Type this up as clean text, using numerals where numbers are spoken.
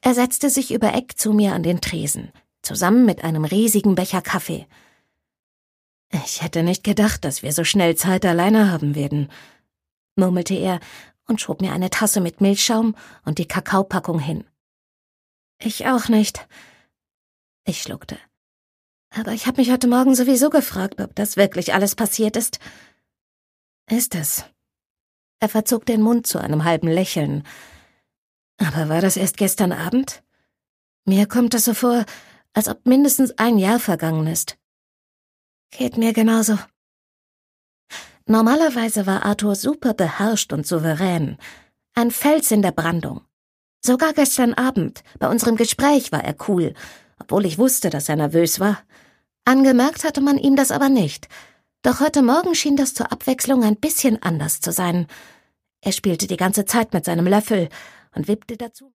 Er setzte sich über Eck zu mir an den Tresen, zusammen mit einem riesigen Becher Kaffee. »Ich hätte nicht gedacht, dass wir so schnell Zeit alleine haben werden«, murmelte er und schob mir eine Tasse mit Milchschaum und die Kakaopackung hin. »Ich auch nicht«, ich schluckte. »Aber ich habe mich heute Morgen sowieso gefragt, ob das wirklich alles passiert ist.« »Ist es?« Er verzog den Mund zu einem halben Lächeln. »Aber war das erst gestern Abend? Mir kommt es so vor, als ob mindestens ein Jahr vergangen ist.« »Geht mir genauso.« Normalerweise war Arthur super beherrscht und souverän. Ein Fels in der Brandung. Sogar gestern Abend, bei unserem Gespräch, war er cool, obwohl ich wusste, dass er nervös war. Angemerkt hatte man ihm das aber nicht. Doch heute Morgen schien das zur Abwechslung ein bisschen anders zu sein. Er spielte die ganze Zeit mit seinem Löffel und wippte dazu